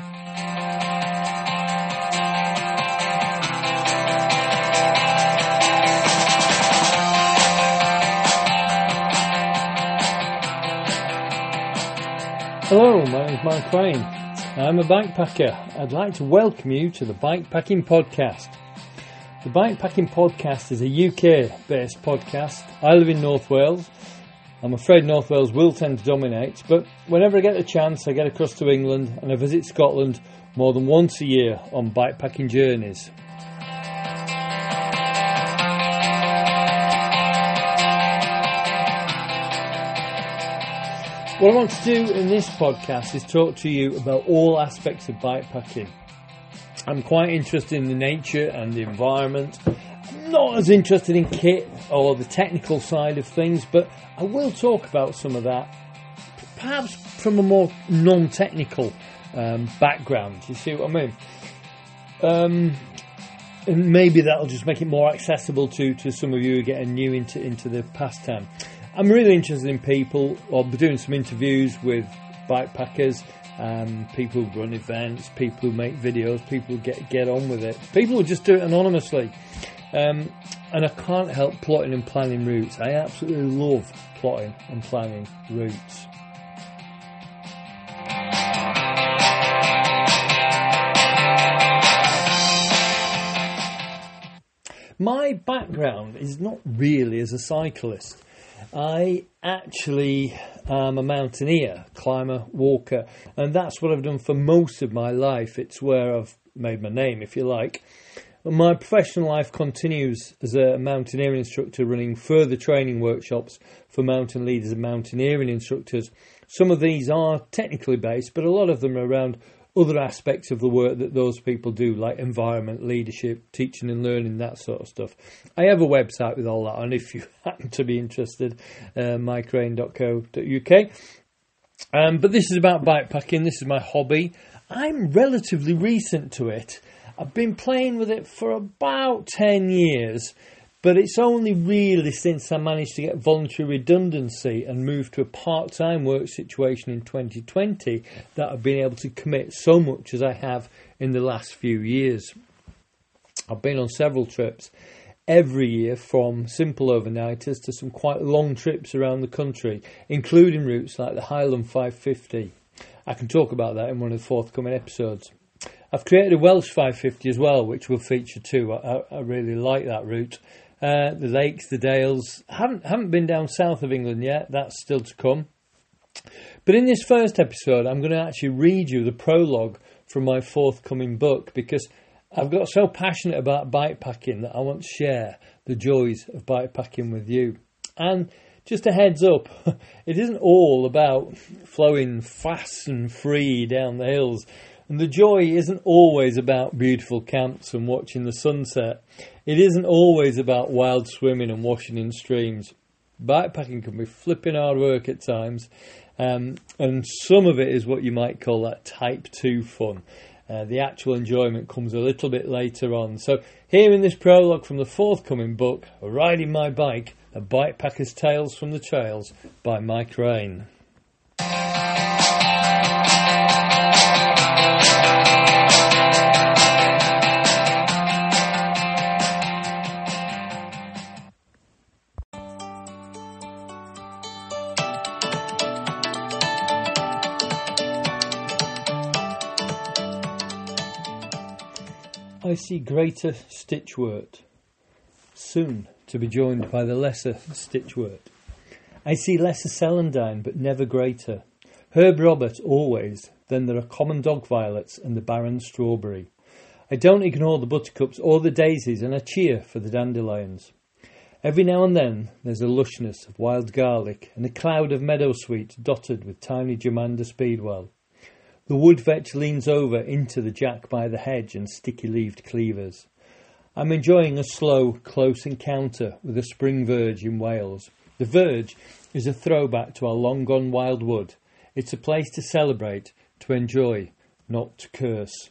Hello, my name is Mark Crane. I'm a bikepacker. I'd like to welcome you to the Bikepacking Podcast. The Bikepacking Podcast is a UK-based podcast. I live in North Wales. I'm afraid North Wales will tend to dominate, but whenever I get a chance, I get across to England and I visit Scotland more than once a year on bikepacking journeys. What I want to do in this podcast is talk to you about all aspects of bikepacking. I'm quite interested in the nature and the environment. I'm not as interested in kit or the technical side of things, but I will talk about some of that, perhaps from a more non-technical background. You see what I mean? And maybe that'll just make it more accessible to some of you who are getting new into the pastime. I'm really interested in people. I'll be doing some interviews with bikepackers, people who run events, people who make videos, people who get on with it, people who just do it anonymously. And I can't help plotting and planning routes. I absolutely love plotting and planning routes. My background is not really as a cyclist. I actually am a mountaineer, climber, walker, and that's what I've done for most of my life. It's where I've made my name, if you like. My professional life continues as a mountaineering instructor, running further training workshops for mountain leaders and mountaineering instructors. Some of these are technically based, but a lot of them are around other aspects of the work that those people do, like environment, leadership, teaching and learning, that sort of stuff. I have a website with all that on if you happen to be interested, mycrane.co.uk. But this is about bikepacking. This is my hobby. I'm relatively recent to it. I've been playing with it for about 10 years, but it's only really since I managed to get voluntary redundancy and move to a part-time work situation in 2020 that I've been able to commit so much as I have in the last few years. I've been on several trips every year, from simple overnighters to some quite long trips around the country, including routes like the Highland 550. I can talk about that in one of the forthcoming episodes. I've created a Welsh 550 as well, which will feature too. I really like that route. The lakes, the dales. Haven't been down south of England yet. That's still to come. But in this first episode, I'm going to actually read you the prologue from my forthcoming book, because I've got so passionate about bikepacking that I want to share the joys of bikepacking with you. And just a heads up, it isn't all about flowing fast and free down the hills. And the joy isn't always about beautiful camps and watching the sunset. It isn't always about wild swimming and washing in streams. Bikepacking can be flipping hard work at times, and some of it is what you might call that type 2 fun. The actual enjoyment comes a little bit later on. So here in this prologue from the forthcoming book, Riding My Bike, A Bikepacker's Tales from the Trails by Mike Crane. I see greater Stitchwort, soon to be joined by the lesser Stitchwort. I see lesser celandine, but never greater. Herb Robert always, then there are common dog violets and the barren strawberry. I don't ignore the buttercups or the daisies, and I cheer for the dandelions. Every now and then there's a lushness of wild garlic and a cloud of meadowsweet dotted with tiny Germander speedwell. The wood vetch leans over into the jack by the hedge and sticky-leaved cleavers. I'm enjoying a slow, close encounter with a spring verge in Wales. The verge is a throwback to our long-gone wild wood. It's a place to celebrate, to enjoy, not to curse.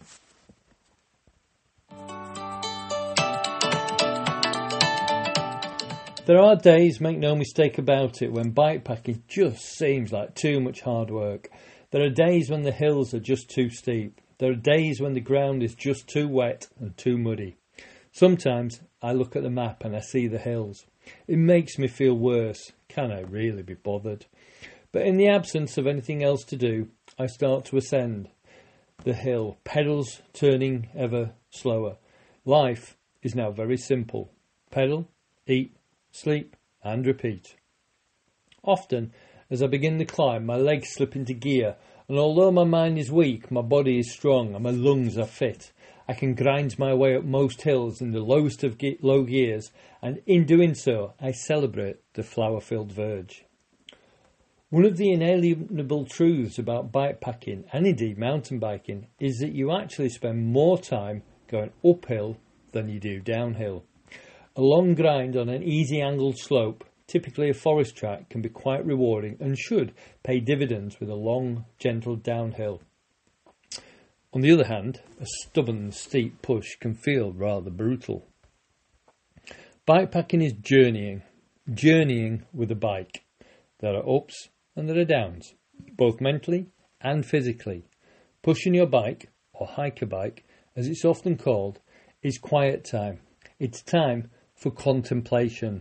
There are days, make no mistake about it, when bikepacking just seems like too much hard work. There are days when the hills are just too steep. There are days when the ground is just too wet and too muddy. Sometimes I look at the map and I see the hills. It makes me feel worse. Can I really be bothered? But in the absence of anything else to do, I start to ascend the hill, pedals turning ever slower. Life is now very simple. Pedal, eat, sleep and repeat. Often, as I begin the climb, my legs slip into gear, and although my mind is weak, my body is strong and my lungs are fit. I can grind my way up most hills in the lowest of low gears, and in doing so, I celebrate the flower-filled verge. One of the inalienable truths about bikepacking, and indeed mountain biking, is that you actually spend more time going uphill than you do downhill. A long grind on an easy angled slope, typically a forest track, can be quite rewarding and should pay dividends with a long, gentle downhill. On the other hand, a stubborn, steep push can feel rather brutal. Bikepacking is journeying with a bike. There are ups and there are downs, both mentally and physically. Pushing your bike, or hiker bike, as it's often called, is quiet time. It's time for contemplation.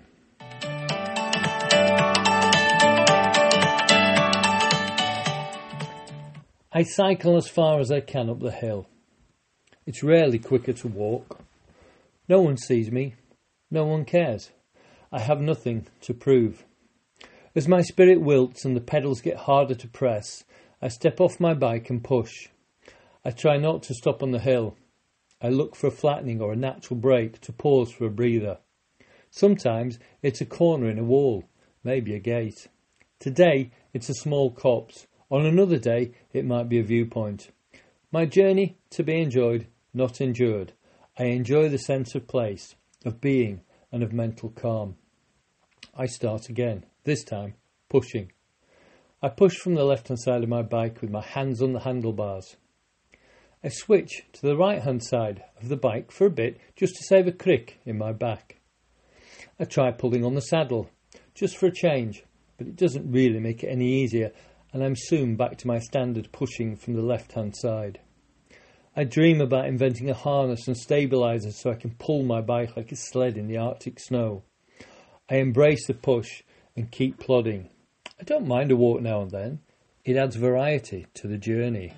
I cycle as far as I can up the hill. It's rarely quicker to walk. No one sees me. No one cares. I have nothing to prove. As my spirit wilts and the pedals get harder to press, I step off my bike and push. I try not to stop on the hill. I look for a flattening or a natural break to pause for a breather. Sometimes it's a corner in a wall, maybe a gate. Today it's a small copse. On another day, it might be a viewpoint. My journey to be enjoyed, not endured. I enjoy the sense of place, of being, and of mental calm. I start again, this time pushing. I push from the left-hand side of my bike with my hands on the handlebars. I switch to the right-hand side of the bike for a bit, just to save a crick in my back. I try pulling on the saddle, just for a change, but it doesn't really make it any easier, and I'm soon back to my standard pushing from the left-hand side. I dream about inventing a harness and stabiliser so I can pull my bike like a sled in the Arctic snow. I embrace the push and keep plodding. I don't mind a walk now and then. It adds variety to the journey.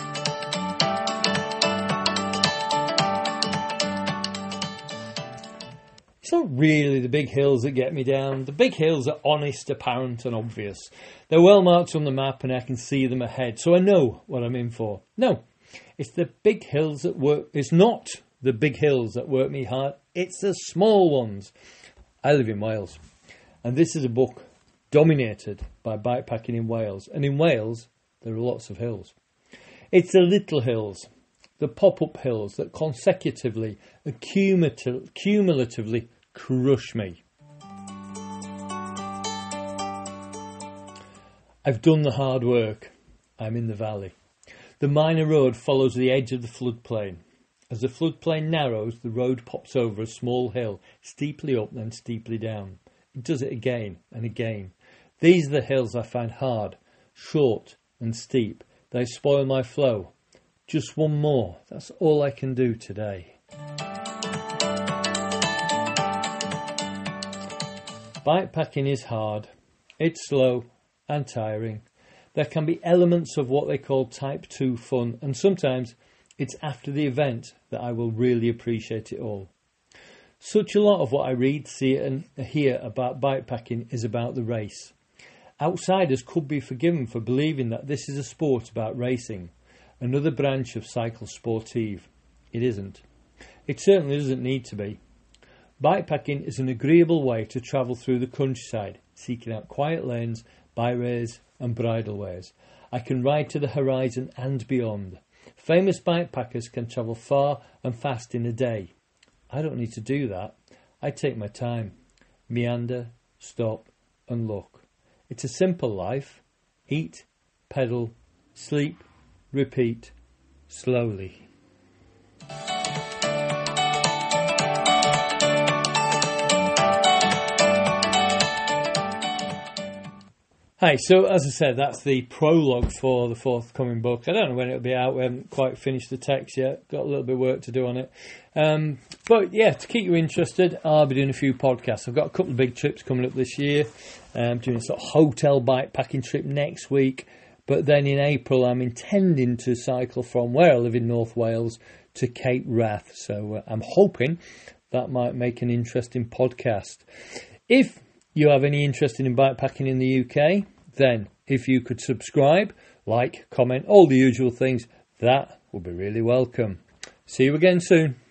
It's not really the big hills that get me down. The big hills are honest, apparent and obvious. They're well marked on the map and I can see them ahead, so I know what I'm in for. No, it's the big hills that work. It's not the big hills that work me hard. It's the small ones. I live in Wales, and this is a book dominated by bikepacking in Wales. And in Wales, there are lots of hills. It's the little hills, the pop-up hills that consecutively, cumulatively crush me. I've done the hard work. I'm in the valley. The minor road follows the edge of the floodplain. As the floodplain narrows, the road pops over a small hill, steeply up then steeply down. It does it again and again. These are the hills I find hard, short and steep. They spoil my flow. Just one more. That's all I can do today. Bikepacking is hard. It's slow and tiring. There can be elements of what they call type 2 fun, and sometimes it's after the event that I will really appreciate it all. Such a lot of what I read, see and hear about bikepacking is about the race. Outsiders could be forgiven for believing that this is a sport about racing, another branch of cycle sportive. It isn't. It certainly doesn't need to be. Bikepacking is an agreeable way to travel through the countryside, seeking out quiet lanes, byways and bridleways. I can ride to the horizon and beyond. Famous bikepackers can travel far and fast in a day. I don't need to do that. I take my time, meander, stop and look. It's a simple life. Eat, pedal, sleep, repeat, slowly. Hi, so as I said, that's the prologue for the forthcoming book. I don't know when it'll be out. We haven't quite finished the text yet. Got a little bit of work to do on it. But yeah, to keep you interested, I'll be doing a few podcasts. I've got a couple of big trips coming up this year. I'm doing a sort of hotel bikepacking trip next week. But then in April, I'm intending to cycle from where I live in North Wales to Cape Wrath. So I'm hoping that might make an interesting podcast. If you have any interest in bikepacking in the UK, then if you could subscribe, like, comment, all the usual things, that would be really welcome. See you again soon.